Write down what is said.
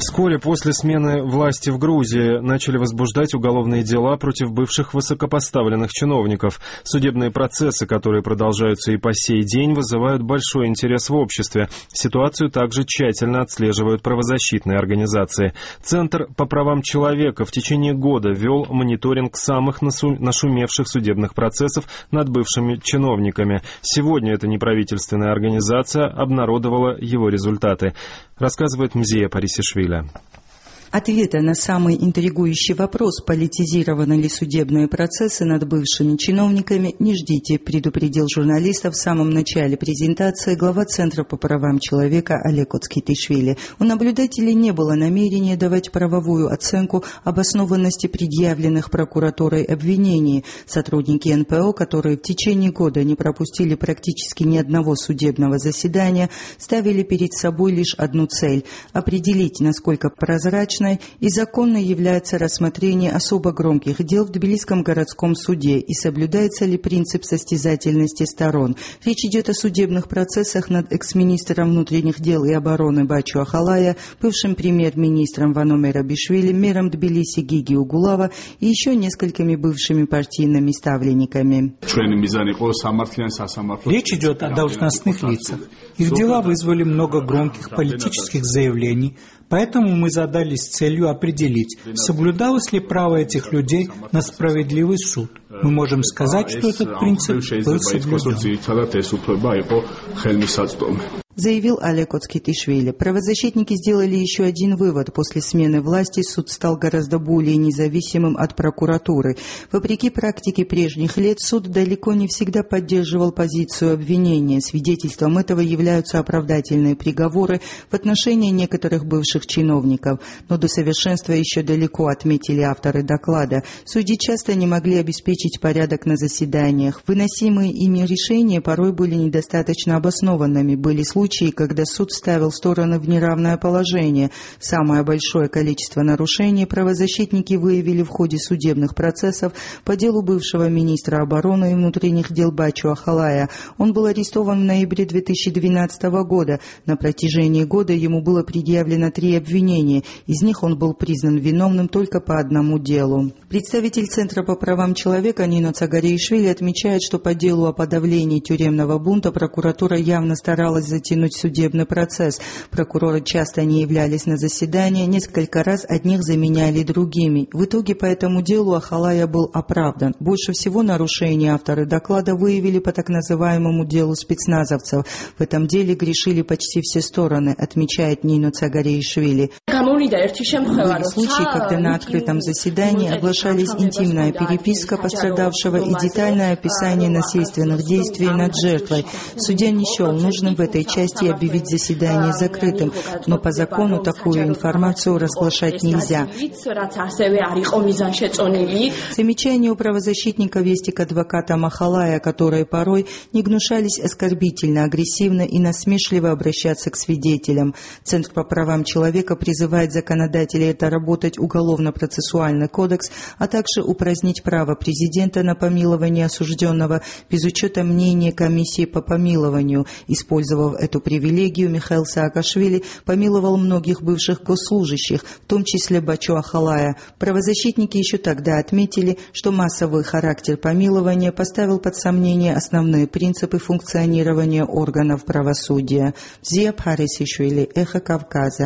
Вскоре после смены власти в Грузии начали возбуждать уголовные дела против бывших высокопоставленных чиновников. Судебные процессы, которые продолжаются и по сей день, вызывают большой интерес в обществе. Ситуацию также тщательно отслеживают правозащитные организации. Центр по правам человека в течение года вел мониторинг самых нашумевших судебных процессов над бывшими чиновниками. Сегодня эта неправительственная организация обнародовала его результаты. Рассказывает Мзия Парисишвили. Ответа на самый интригующий вопрос, политизированы ли судебные процессы над бывшими чиновниками, не ждите, предупредил журналистов в самом начале презентации глава Центра по правам человека Олег Оцкитишвили. У наблюдателей не было намерения давать правовую оценку обоснованности предъявленных прокуратурой обвинений. Сотрудники НПО, которые в течение года не пропустили практически ни одного судебного заседания, ставили перед собой лишь одну цель – определить, насколько прозрачно и законно является рассмотрение особо громких дел в Тбилисском городском суде и соблюдается ли принцип состязательности сторон. Речь идет о судебных процессах над экс-министром внутренних дел и обороны Бачу Ахалая, бывшим премьер-министром Вано Мерабишвили, мэром Тбилиси Гиги Угулава и еще несколькими бывшими партийными ставленниками. Речь идет о должностных лицах. Их дела вызвали много громких политических заявлений, поэтому мы задались целью определить, соблюдалось ли право этих людей на справедливый суд. Мы можем сказать, что этот принцип был соблюден. Заявил Олег Оцкитишвили. Правозащитники сделали еще один вывод. После смены власти суд стал гораздо более независимым от прокуратуры. Вопреки практике прежних лет, суд далеко не всегда поддерживал позицию обвинения. Свидетельством этого являются оправдательные приговоры в отношении некоторых бывших чиновников. Но до совершенства еще далеко, отметили авторы доклада. Судьи часто не могли обеспечить порядок на заседаниях. Выносимые ими решения порой были недостаточно обоснованными. Были случаи, когда суд ставил стороны в неравное положение. Самое большое количество нарушений правозащитники выявили в ходе судебных процессов по делу бывшего министра обороны и внутренних дел Бачу Ахалая. Он был арестован в ноябре 2012 года. На протяжении года ему было предъявлено 3 обвинения. Из них он был признан виновным только по одному делу. Представитель Центра по правам человека Нино Цагариишвили отмечает, что по делу о подавлении тюремного бунта прокуратура явно старалась затянуть судебный процесс. Прокуроры часто не являлись на заседания, несколько раз одних заменяли другими. В итоге по этому делу Ахалая был оправдан. Больше всего нарушений авторы доклада выявили по так называемому делу спецназовцев. В этом деле грешили почти все стороны, отмечает Нино Цагариишвили. Были случаи, когда на открытом заседании оглашались интимная переписка пострадавшего и детальное описание насильственных действий над жертвой. Судья не счел нужным в этой части объявить заседание закрытым, но по закону такую информацию разглашать нельзя. Замечания у правозащитников есть и к адвокатам Ахалая, которые порой не гнушались оскорбительно, агрессивно и насмешливо обращаться к свидетелям. Центр по правам человека призывает законодателей отработать уголовно-процессуальный кодекс, а также упразднить право президента на помилование осужденного без учета мнения комиссии по помилованию. Использовав эту привилегию, Михаил Саакашвили помиловал многих бывших госслужащих, в том числе Бачу Ахалая. Правозащитники еще тогда отметили, что массовый характер помилования поставил под сомнение основные принципы функционирования органов правосудия. Мзия Парисишвили, Эхо Кавказа.